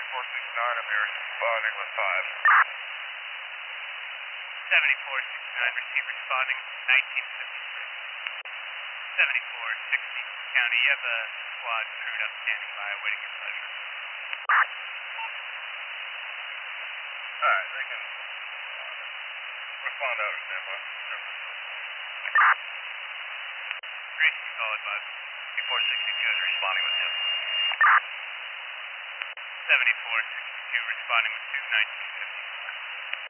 7469, I'm here responding with 5. 7469, receive responding 1956. 7460, County, you have a squad crewed up standing by, awaiting your pleasure. Alright, they can respond out or standby. Grayson, you call advise. 7462 is responding with 2. 7462, responding with 2, 1950.